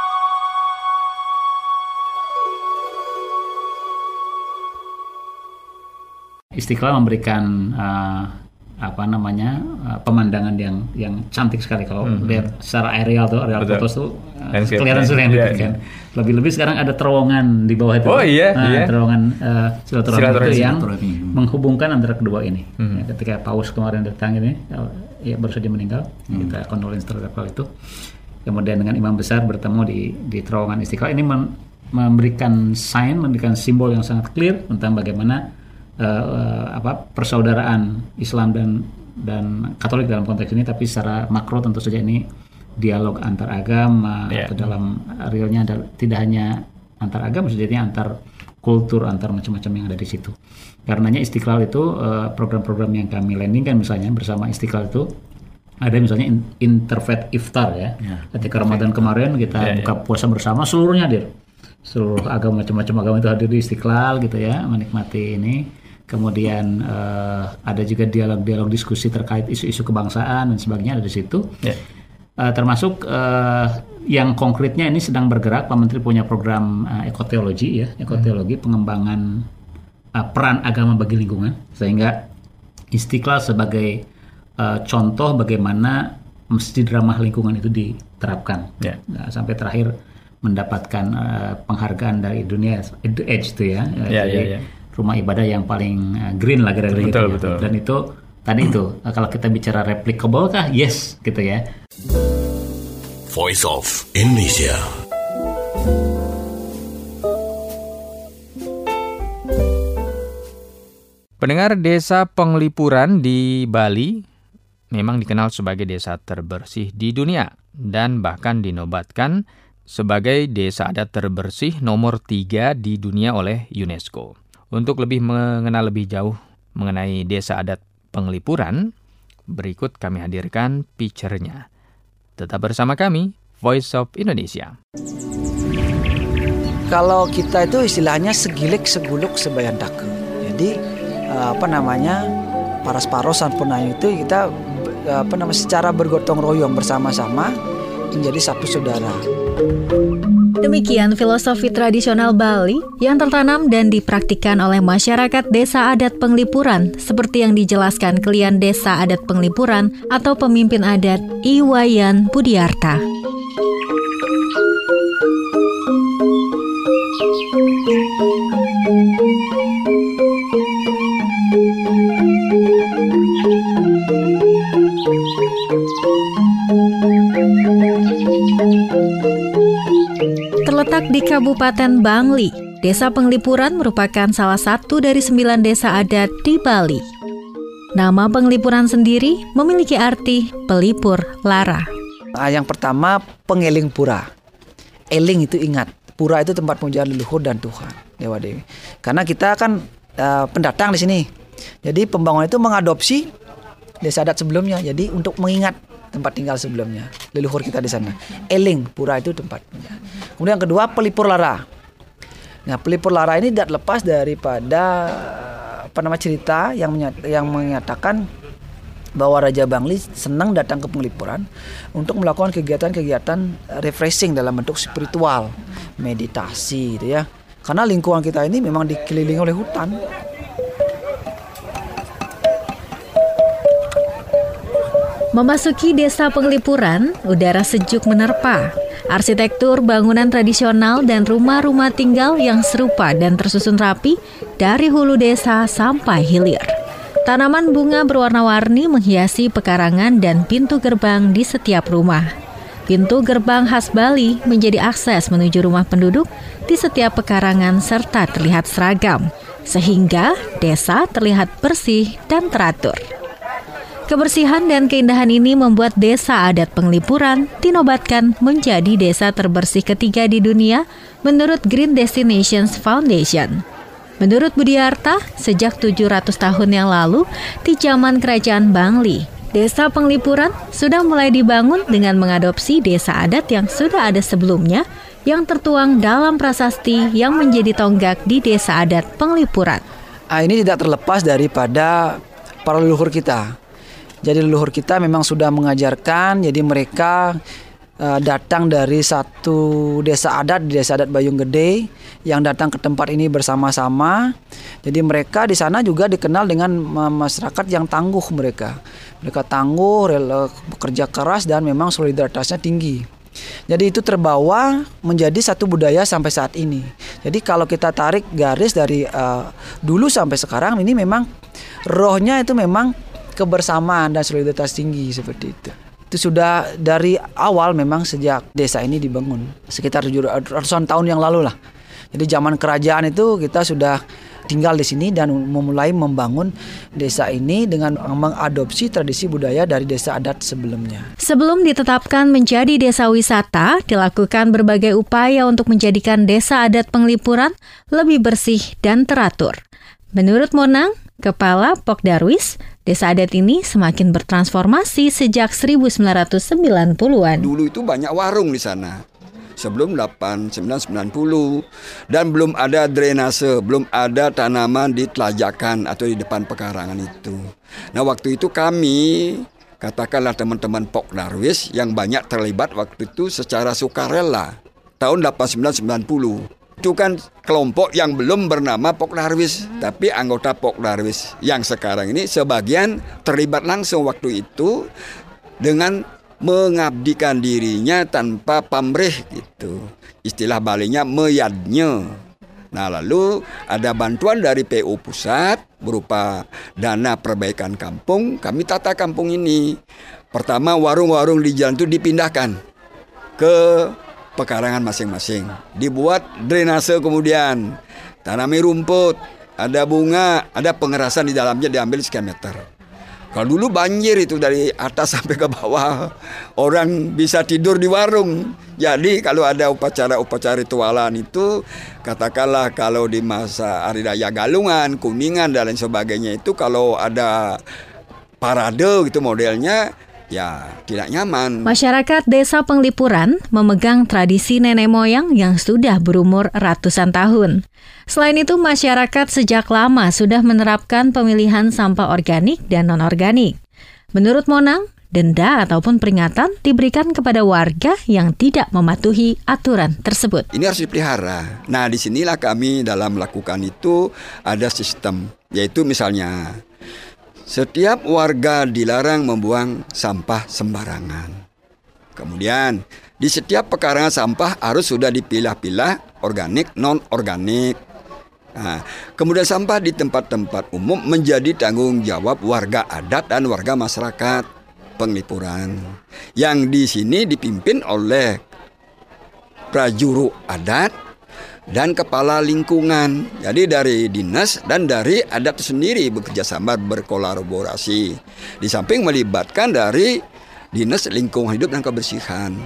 Istiqlal memberikan uh, apa namanya uh, pemandangan yang yang cantik sekali kalau mm-hmm. lihat secara aerial tuh, aerial foto tuh uh, kelihatan sekali yeah, kan. Yeah. Lebih-lebih sekarang ada terowongan di bawah itu. Oh iya, nah, iya. Terowongan uh, silaturahmi itu yang menghubungkan antara kedua ini. Mm-hmm. Ya, ketika Paus kemarin datang ini, ya baru saja meninggal, mm-hmm. kita kondolens terhadap hal itu. kemudian dengan imam besar bertemu di di terowongan Istiqlal. Ini men, memberikan sign, memberikan simbol yang sangat clear tentang bagaimana uh, apa persaudaraan Islam dan dan Katolik dalam konteks ini, tapi secara makro tentu saja ini dialog antar agama, yeah. atau dalam realnya tidak hanya antar agama, jadi antar kultur, antar macam-macam yang ada di situ. Karenanya Istiqlal itu uh, program-program yang kami landingkan misalnya bersama Istiqlal itu ada misalnya Interfaith Iftar ya. Yeah. Ketika Ramadan kemarin kita yeah, buka yeah. puasa bersama, seluruhnya hadir. Seluruh agama, macam-macam agama itu hadir di Istiqlal gitu ya, menikmati ini. Kemudian uh, ada juga dialog-dialog diskusi terkait isu-isu kebangsaan dan sebagainya ada di situ. Yeah. Uh, termasuk uh, yang konkretnya ini sedang bergerak, Pak Menteri punya program uh, ekoteologi ya, ekoteologi hmm. pengembangan uh, peran agama bagi lingkungan, sehingga Istiqlal sebagai uh, contoh bagaimana masjid ramah lingkungan itu diterapkan. Yeah. Nah, sampai terakhir mendapatkan uh, penghargaan dari dunia The Edge itu ya, uh, yeah, jadi yeah, yeah. rumah ibadah yang paling uh, green lah kira-kira gitu. Betul. Dan itu tadi itu uh, kalau kita bicara replicable kah? Yes gitu ya. Voice of Indonesia. Pendengar, Desa Penglipuran di Bali memang dikenal sebagai desa terbersih di dunia dan bahkan dinobatkan sebagai desa adat terbersih nomor tiga di dunia oleh UNESCO. Untuk lebih mengenal lebih jauh mengenai desa adat Penglipuran, berikut kami hadirkan picture-nya. Tetap bersama kami, Voice of Indonesia. Kalau kita itu istilahnya segilik seguluk sebayantake. Jadi apa namanya paras-parosan punayu itu kita apa namanya secara bergotong royong bersama-sama menjadi satu saudara. Demikian filosofi tradisional Bali yang tertanam dan dipraktikkan oleh masyarakat Desa Adat Penglipuran seperti yang dijelaskan Klien Desa Adat Penglipuran atau pemimpin adat Iwayan Budiarta. Terletak di Kabupaten Bangli, Desa Penglipuran merupakan salah satu dari sembilan desa adat di Bali. Nama Penglipuran sendiri memiliki arti pelipur lara. Nah, yang pertama pengeling pura. Eling itu ingat, pura itu tempat pemujaan leluhur dan Tuhan, Dewa Dewi. Karena kita kan uh, pendatang di sini. Jadi pembangunan itu mengadopsi desa adat sebelumnya. Jadi untuk mengingat tempat tinggal sebelumnya, leluhur kita di sana. Eling, pura itu tempatnya. Kemudian yang kedua, pelipur lara. Nah, pelipur lara ini tidak lepas daripada apa nama cerita yang menyat, yang menyatakan bahwa Raja Bangli senang datang ke Penglipuran untuk melakukan kegiatan-kegiatan refreshing dalam bentuk spiritual, meditasi gitu ya. Karena lingkungan kita ini memang dikelilingi oleh hutan. Memasuki Desa Penglipuran, udara sejuk menerpa. Arsitektur bangunan tradisional dan rumah-rumah tinggal yang serupa dan tersusun rapi dari hulu desa sampai hilir. Tanaman bunga berwarna-warni menghiasi pekarangan dan pintu gerbang di setiap rumah. Pintu gerbang khas Bali menjadi akses menuju rumah penduduk di setiap pekarangan serta terlihat seragam, sehingga desa terlihat bersih dan teratur. Kebersihan dan keindahan ini membuat Desa Adat Penglipuran dinobatkan menjadi desa terbersih ketiga di dunia menurut Green Destinations Foundation. Menurut Budiarta, sejak tujuh ratus tahun yang lalu di zaman Kerajaan Bangli, Desa Penglipuran sudah mulai dibangun dengan mengadopsi desa adat yang sudah ada sebelumnya yang tertuang dalam prasasti yang menjadi tonggak di Desa Adat Penglipuran. Ah, ini tidak terlepas daripada para leluhur kita. Jadi leluhur kita memang sudah mengajarkan, jadi mereka uh, datang dari satu desa adat, di Desa Adat Bayung Gede, yang datang ke tempat ini bersama-sama. Jadi mereka di sana juga dikenal dengan masyarakat yang tangguh mereka. Mereka tangguh, rela, bekerja keras dan memang solidaritasnya tinggi. Jadi itu terbawa menjadi satu budaya sampai saat ini. Jadi kalau kita tarik garis dari uh, dulu sampai sekarang, ini memang rohnya itu memang kebersamaan dan solidaritas tinggi seperti itu. Itu sudah dari awal memang sejak desa ini dibangun. Sekitar tujuh ratusan tahun yang lalu lah. Jadi zaman kerajaan itu kita sudah tinggal di sini dan memulai membangun desa ini dengan mengadopsi tradisi budaya dari desa adat sebelumnya. Sebelum ditetapkan menjadi desa wisata, dilakukan berbagai upaya untuk menjadikan desa adat Penglipuran lebih bersih dan teratur. Menurut Monang, Kepala Pok Darwis, desa adat ini semakin bertransformasi sejak seribu sembilan ratus sembilan puluhan. Dulu itu banyak warung di sana. Sebelum sembilan belas sembilan puluh dan belum ada drainase, belum ada tanaman di telajakan atau di depan pekarangan itu. Nah waktu itu kami, katakanlah teman-teman Pok Darwis yang banyak terlibat waktu itu secara sukarela tahun seribu delapan ratus sembilan puluh. Itu kan kelompok yang belum bernama Pok Darwis, tapi anggota Pok Darwis yang sekarang ini sebagian terlibat langsung waktu itu dengan mengabdikan dirinya tanpa pamrih gitu. Istilah Balinya meyadnya. Nah lalu ada bantuan dari P U pusat berupa dana perbaikan kampung. Kami tata kampung ini. Pertama warung-warung di jalan itu dipindahkan ke pekarangan masing-masing. Dibuat drainase kemudian. Tanami rumput, ada bunga, ada pengerasan di dalamnya diambil sekian meter. Kalau dulu banjir itu dari atas sampai ke bawah, orang bisa tidur di warung. Jadi kalau ada upacara-upacara ritualan itu, katakanlah kalau di masa Hari Raya Galungan, Kuningan dan lain sebagainya itu kalau ada parade gitu modelnya, ya tidak nyaman. Masyarakat Desa Penglipuran memegang tradisi nenek moyang yang sudah berumur ratusan tahun. Selain itu, masyarakat sejak lama sudah menerapkan pemilihan sampah organik dan non-organik. Menurut Monang, denda ataupun peringatan diberikan kepada warga yang tidak mematuhi aturan tersebut. Ini harus dipelihara. Nah, disinilah kami dalam melakukan itu ada sistem, yaitu misalnya setiap warga dilarang membuang sampah sembarangan. Kemudian, di setiap pekarangan sampah harus sudah dipilah-pilah organik, non-organik. Nah, kemudian sampah di tempat-tempat umum menjadi tanggung jawab warga adat dan warga masyarakat Penglipuran. Yang di sini dipimpin oleh prajuru adat dan kepala lingkungan. Jadi dari dinas dan dari adat sendiri bekerja sama berkolaborasi. Di samping melibatkan dari dinas lingkungan hidup dan kebersihan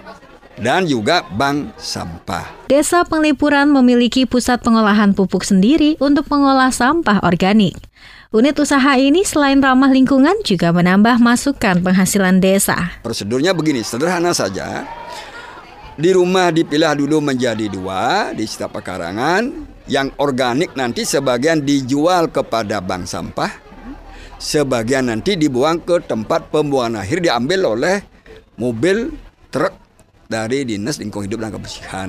dan juga bank sampah. Desa Penglipuran memiliki pusat pengolahan pupuk sendiri untuk mengolah sampah organik. Unit usaha ini selain ramah lingkungan juga menambah masukan penghasilan desa. Prosedurnya begini, sederhana saja. Di rumah dipilah dulu menjadi dua di setiap pekarangan. Yang organik nanti sebagian dijual kepada bank sampah, sebagian nanti dibuang ke tempat pembuangan akhir, diambil oleh mobil truk dari Dinas Lingkungan Hidup dan Kebersihan.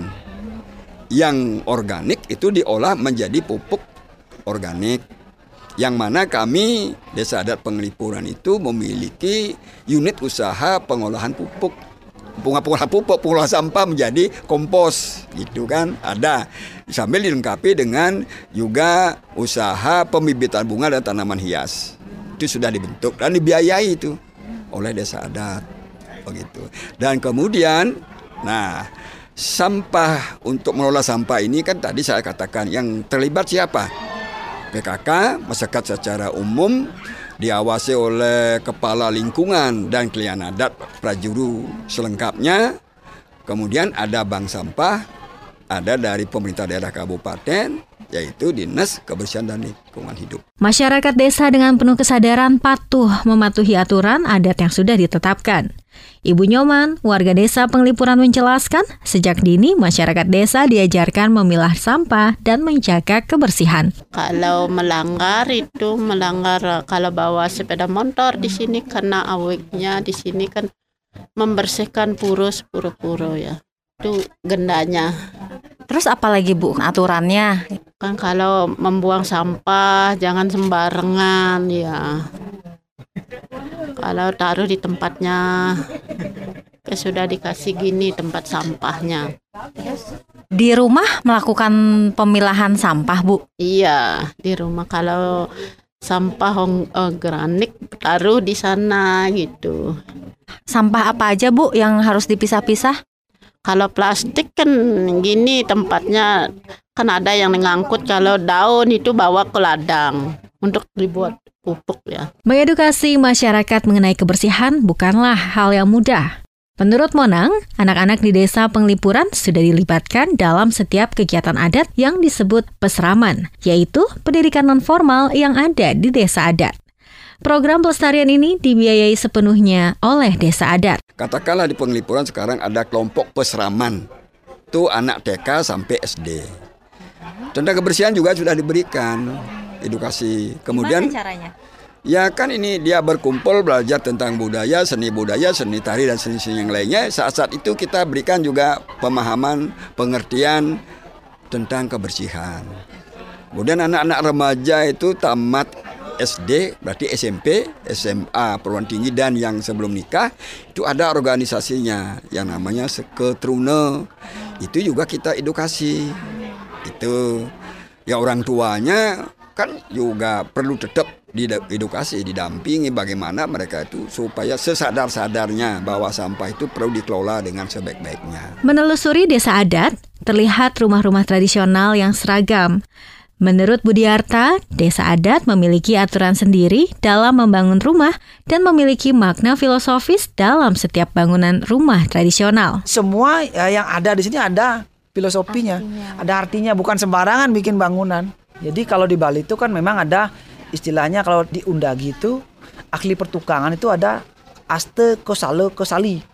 Yang organik itu diolah menjadi pupuk organik. Yang mana kami Desa Adat Penglipuran itu memiliki unit usaha pengolahan pupuk. Pengolahan pupuk, pengolahan sampah menjadi kompos, gitu kan, ada. Sambil dilengkapi dengan juga usaha pembibitan bunga dan tanaman hias. Itu sudah dibentuk dan dibiayai itu oleh Desa Adat, begitu. Dan kemudian, nah, sampah untuk mengelola sampah ini kan tadi saya katakan yang terlibat siapa? P K K, masyarakat secara umum, diawasi oleh kepala lingkungan dan klien adat prajuru selengkapnya. Kemudian ada bank sampah, ada dari pemerintah daerah kabupaten, yaitu Dinas Kebersihan dan Lingkungan Hidup. Masyarakat desa dengan penuh kesadaran patuh mematuhi aturan adat yang sudah ditetapkan. Ibu Nyoman, warga desa Penglipuran menjelaskan, sejak dini masyarakat desa diajarkan memilah sampah dan menjaga kebersihan. Kalau melanggar itu melanggar kalau bawa sepeda motor di sini karena awiknya di sini kan membersihkan purus puro-puro ya. Itu gendanya. Terus apa lagi Bu aturannya? Kan kalau membuang sampah jangan sembarangan ya. Kalau taruh di tempatnya, ya sudah dikasih gini tempat sampahnya. Di rumah melakukan pemilahan sampah, Bu? Iya, di rumah. Kalau sampah organik taruh di sana gitu. Sampah apa aja Bu yang harus dipisah-pisah? Kalau plastik kan gini tempatnya kan ada yang ngangkut, kalau daun itu bawa ke ladang untuk dibuat pupuk ya. Mengedukasi masyarakat mengenai kebersihan bukanlah hal yang mudah. Menurut Monang, anak-anak di desa Penglipuran sudah dilibatkan dalam setiap kegiatan adat yang disebut peseraman, yaitu pendidikan non-formal yang ada di desa adat. Program pelestarian ini dibiayai sepenuhnya oleh desa adat. Katakanlah di Penglipuran sekarang ada kelompok peseraman. Itu anak T K sampai S D. Tentang kebersihan juga sudah diberikan edukasi. Kemudian gimana caranya? Ya kan ini dia berkumpul belajar tentang budaya, seni budaya, seni tari dan seni-seni yang lainnya. Saat-saat itu kita berikan juga pemahaman, pengertian tentang kebersihan. Kemudian anak-anak remaja itu tamat S D, berarti S M P, S M A, perguruan tinggi dan yang sebelum nikah itu ada organisasinya yang namanya Seketrune. Itu juga kita edukasi. Itu ya orang tuanya kan juga perlu tetap diedukasi, didampingi bagaimana mereka itu supaya sesadar-sadarnya bahwa sampah itu perlu dikelola dengan sebaik-baiknya. Menelusuri desa adat, terlihat rumah-rumah tradisional yang seragam. Menurut Budiarta, desa adat memiliki aturan sendiri dalam membangun rumah dan memiliki makna filosofis dalam setiap bangunan rumah tradisional. Semua ya, yang ada di sini ada filosofinya, artinya. Ada artinya, bukan sembarangan bikin bangunan. Jadi kalau di Bali itu kan memang ada istilahnya, kalau di Undagi itu ahli pertukangan itu ada aste kosale kosali.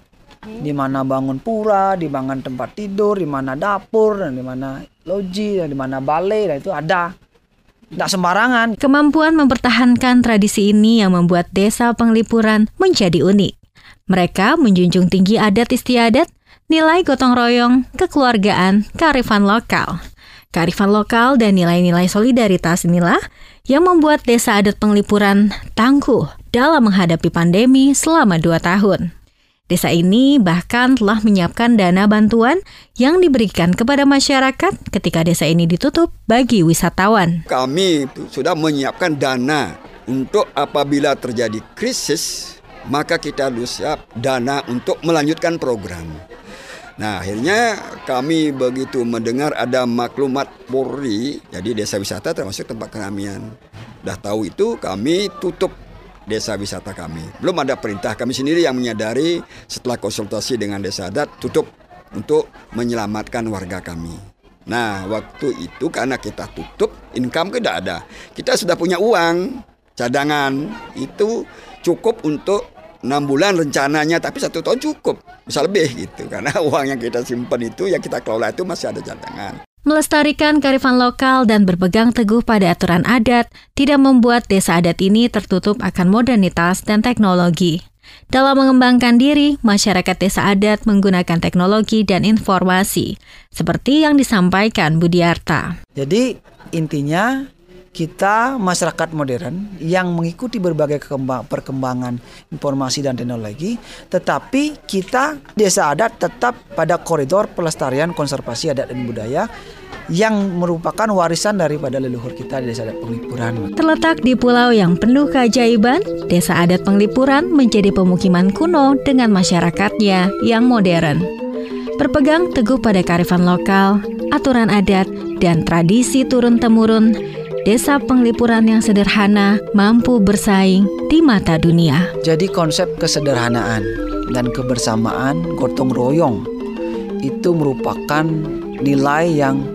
Di mana bangun pura, di mana tempat tidur, di mana dapur, dan di mana loji, dan di mana balai, dan itu ada. Tidak sembarangan. Kemampuan mempertahankan tradisi ini yang membuat desa Penglipuran menjadi unik. Mereka menjunjung tinggi adat istiadat, nilai gotong royong, kekeluargaan, kearifan lokal. Kearifan lokal dan nilai-nilai solidaritas inilah yang membuat desa adat Penglipuran tangguh dalam menghadapi pandemi selama dua tahun. Desa ini bahkan telah menyiapkan dana bantuan yang diberikan kepada masyarakat ketika desa ini ditutup bagi wisatawan. Kami sudah menyiapkan dana untuk apabila terjadi krisis, maka kita harus siap dana untuk melanjutkan program. Nah, akhirnya kami begitu mendengar ada maklumat Polri, jadi desa wisata termasuk tempat keramaian. Dah tahu itu, kami tutup desa wisata kami. Belum ada perintah, kami sendiri yang menyadari setelah konsultasi dengan desa adat tutup untuk menyelamatkan warga kami. Nah, waktu itu karena kita tutup, income tidak ada. Kita sudah punya uang, cadangan, itu cukup untuk enam bulan rencananya, tapi satu tahun cukup. Bisa lebih gitu, karena uang yang kita simpan itu, yang kita kelola itu masih ada cadangan. Melestarikan kearifan lokal dan berpegang teguh pada aturan adat tidak membuat desa adat ini tertutup akan modernitas dan teknologi. Dalam mengembangkan diri, masyarakat desa adat menggunakan teknologi dan informasi, seperti yang disampaikan Budiarta. Jadi intinya kita masyarakat modern yang mengikuti berbagai perkembangan informasi dan teknologi, tetapi kita desa adat tetap pada koridor pelestarian konservasi adat dan budaya yang merupakan warisan daripada leluhur kita di desa adat Penglipuran. Terletak di pulau yang penuh keajaiban, desa adat Penglipuran menjadi pemukiman kuno dengan masyarakatnya yang modern. Berpegang teguh pada kearifan lokal, aturan adat, dan tradisi turun-temurun, desa Penglipuran yang sederhana mampu bersaing di mata dunia. Jadi konsep kesederhanaan dan kebersamaan gotong royong itu merupakan nilai yang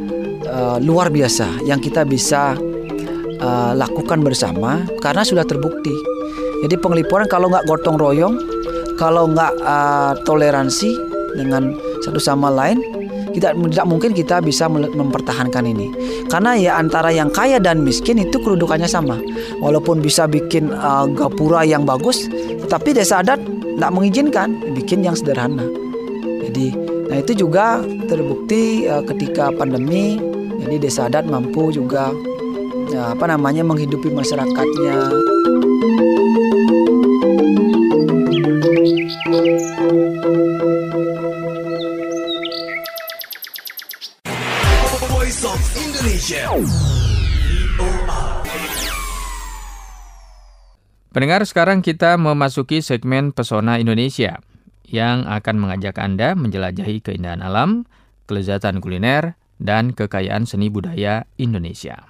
uh, luar biasa yang kita bisa uh, lakukan bersama karena sudah terbukti. Jadi Penglipuran kalau nggak gotong royong, kalau nggak uh, toleransi dengan satu sama lain, kita tidak mungkin kita bisa mempertahankan ini. Karena ya antara yang kaya dan miskin itu kedudukannya sama. Walaupun bisa bikin uh, gapura yang bagus, tetapi desa adat tidak mengizinkan bikin yang sederhana. Jadi, nah itu juga terbukti uh, ketika pandemi. Jadi desa adat mampu juga uh, apa namanya menghidupi masyarakatnya. Voice of Indonesia. Pendengar, sekarang kita memasuki segmen Pesona Indonesia yang akan mengajak Anda menjelajahi keindahan alam, kelezatan kuliner, dan kekayaan seni budaya Indonesia.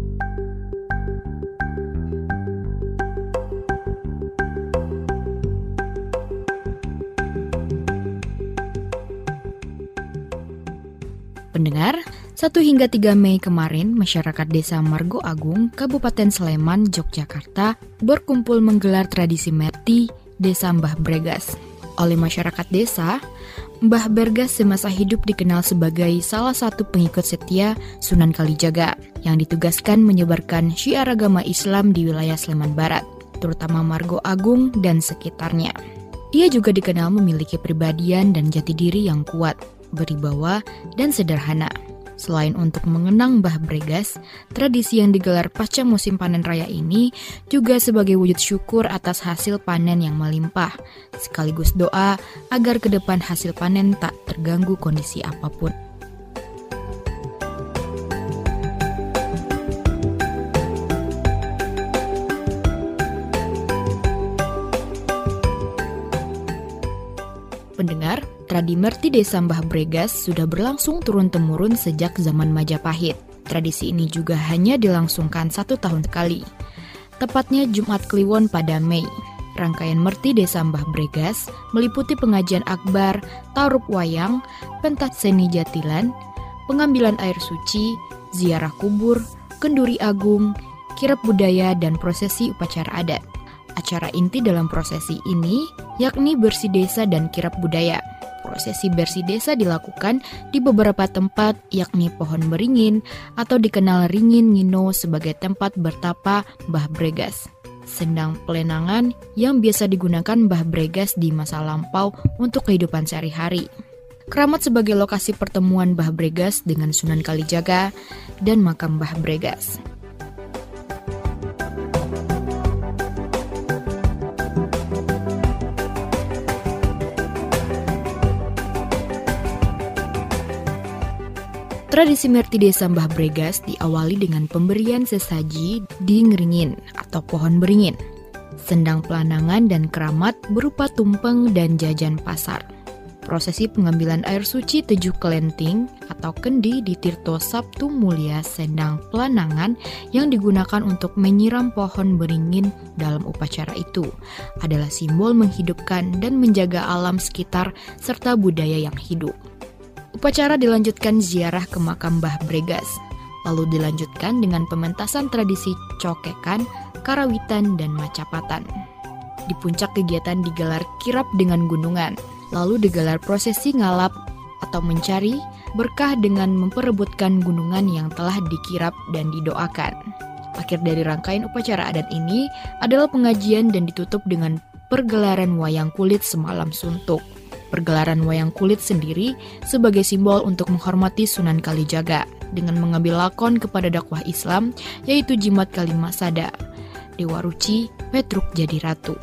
Pendengar, satu hingga tiga Mei kemarin, masyarakat Desa Margo Agung, Kabupaten Sleman, Yogyakarta, berkumpul menggelar tradisi Merti Desa Mbah Bregas. Oleh masyarakat desa, Mbah Bregas semasa hidup dikenal sebagai salah satu pengikut setia Sunan Kalijaga yang ditugaskan menyebarkan syiar agama Islam di wilayah Sleman Barat, terutama Margo Agung dan sekitarnya. Ia juga dikenal memiliki kepribadian dan jati diri yang kuat, beribawa, dan sederhana. Selain untuk mengenang Mbah Bregas, tradisi yang digelar pasca musim panen raya ini juga sebagai wujud syukur atas hasil panen yang melimpah, sekaligus doa agar ke depan hasil panen tak terganggu kondisi apapun. Pendengar, tradi Merti Desa Mbah Bregas sudah berlangsung turun-temurun sejak zaman Majapahit. Tradisi ini juga hanya dilangsungkan satu tahun sekali, tepatnya Jumat Kliwon pada Mei. Rangkaian Merti Desa Mbah Bregas meliputi pengajian akbar, tarup wayang, pentas seni jatilan, pengambilan air suci, ziarah kubur, kenduri agung, kirap budaya, dan prosesi upacara adat. Acara inti dalam prosesi ini yakni bersih desa dan kirap budaya. Prosesi bersih desa dilakukan di beberapa tempat yakni Pohon Beringin atau dikenal Ringin Ngino sebagai tempat bertapa Mbah Bregas. Sendang Pelenangan yang biasa digunakan Mbah Bregas di masa lampau untuk kehidupan sehari-hari. Keramat sebagai lokasi pertemuan Mbah Bregas dengan Sunan Kalijaga dan makam Mbah Bregas. Tradisi Merti Desa Mbah Bregas diawali dengan pemberian sesaji di Ngeringin atau Pohon Beringin, sendang pelanangan dan keramat berupa tumpeng dan jajan pasar. Prosesi pengambilan air suci Tejuh Kelenting atau kendi di Tirto Sabtu Mulia Sendang Pelanangan yang digunakan untuk menyiram pohon beringin dalam upacara itu adalah simbol menghidupkan dan menjaga alam sekitar serta budaya yang hidup. Upacara dilanjutkan ziarah ke makam Mbah Bregas, lalu dilanjutkan dengan pementasan tradisi cokekan, karawitan, dan macapatan. Di puncak kegiatan digelar kirap dengan gunungan, lalu digelar prosesi ngalap atau mencari berkah dengan memperebutkan gunungan yang telah dikirap dan didoakan. Akhir dari rangkaian upacara adat ini adalah pengajian dan ditutup dengan pergelaran wayang kulit semalam suntuk. Pergelaran wayang kulit sendiri sebagai simbol untuk menghormati Sunan Kalijaga dengan mengambil lakon kepada dakwah Islam yaitu Jimat Kalimat Sada, Dewa Ruci, Petruk jadi Ratu.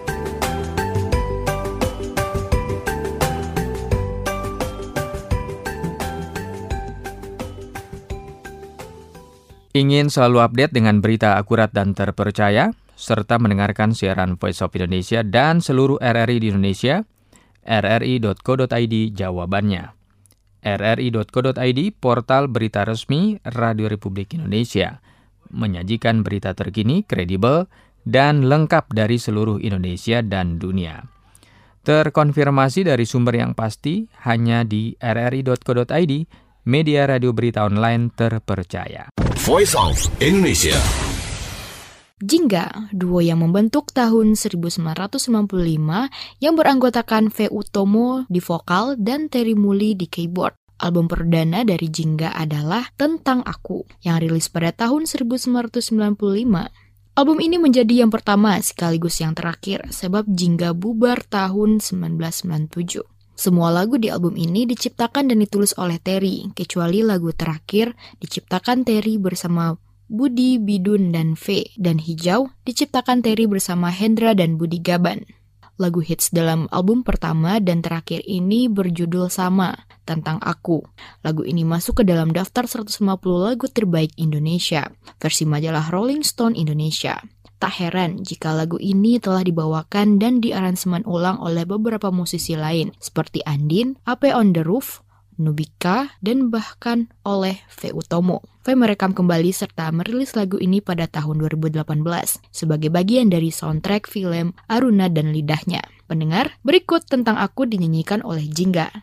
Ingin selalu update dengan berita akurat dan terpercaya, serta mendengarkan siaran Voice of Indonesia dan seluruh R R I di Indonesia, r r i dot co dot i d jawabannya. r r i dot co dot i d, portal berita resmi Radio Republik Indonesia, menyajikan berita terkini, kredibel, dan lengkap dari seluruh Indonesia dan dunia. Terkonfirmasi dari sumber yang pasti hanya di r r i dot co dot i d, media radio berita online terpercaya. Voice of Indonesia. Jingga, duo yang membentuk tahun seribu sembilan ratus sembilan puluh lima yang beranggotakan V. Utomo di vokal dan Terry Muli di keyboard. Album perdana dari Jingga adalah Tentang Aku yang rilis pada tahun seribu sembilan ratus sembilan puluh lima. Album ini menjadi yang pertama sekaligus yang terakhir sebab Jingga bubar tahun seribu sembilan ratus sembilan puluh tujuh. Semua lagu di album ini diciptakan dan ditulis oleh Terry, kecuali lagu terakhir diciptakan Terry bersama Budi, Bidun, dan V, dan Hijau diciptakan Terry bersama Hendra dan Budi Gaban. Lagu hits dalam album pertama dan terakhir ini berjudul sama, Tentang Aku. Lagu ini masuk ke dalam daftar seratus lima puluh lagu terbaik Indonesia, versi majalah Rolling Stone Indonesia. Tak heran jika lagu ini telah dibawakan dan diaransemen ulang oleh beberapa musisi lain seperti Andin, Ape on the Roof, Nubika, dan bahkan oleh V. Utomo. V merekam kembali serta merilis lagu ini pada tahun dua ribu delapan belas sebagai bagian dari soundtrack film Aruna dan Lidahnya. Pendengar, berikut Tentang Aku dinyanyikan oleh Jingga.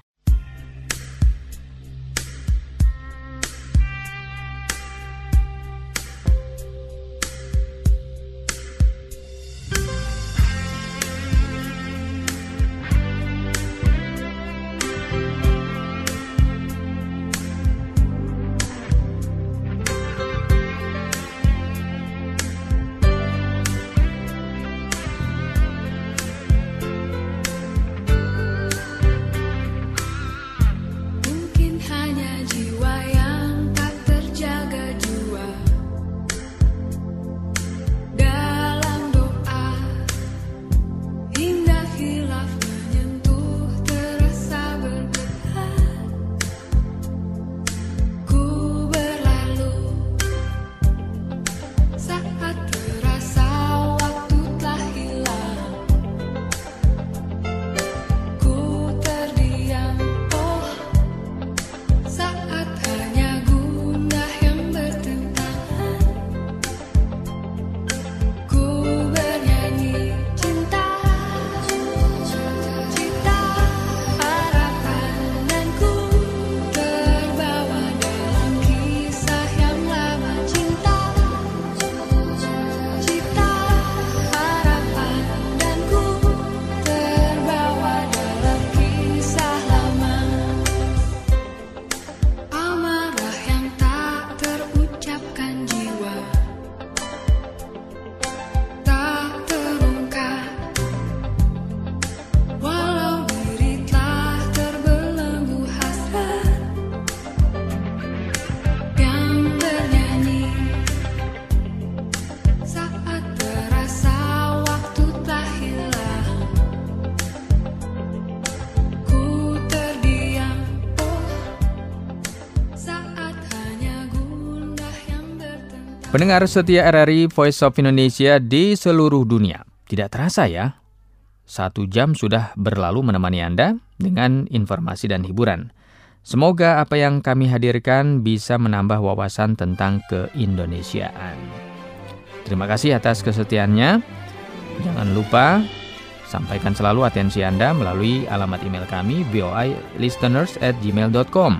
Pendengar setia R R I Voice of Indonesia di seluruh dunia. Tidak terasa ya, satu jam sudah berlalu menemani Anda dengan informasi dan hiburan. Semoga apa yang kami hadirkan bisa menambah wawasan tentang keindonesiaan. Terima kasih atas kesetiaannya. Jangan lupa sampaikan selalu atensi Anda melalui alamat email kami b o i listeners at gmail dot com.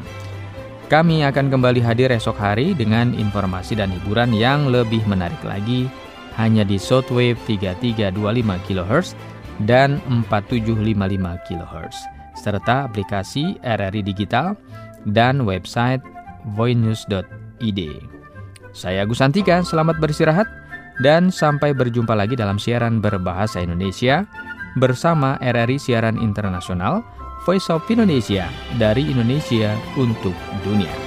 Kami akan kembali hadir esok hari dengan informasi dan hiburan yang lebih menarik lagi hanya di shortwave tiga tiga dua lima kilohertz dan empat tujuh lima lima kilohertz serta aplikasi R R I Digital dan website voinews dot i d. Saya Agus Santika, selamat beristirahat dan sampai berjumpa lagi dalam siaran berbahasa Indonesia bersama R R I Siaran Internasional Voice of Indonesia, dari Indonesia untuk dunia.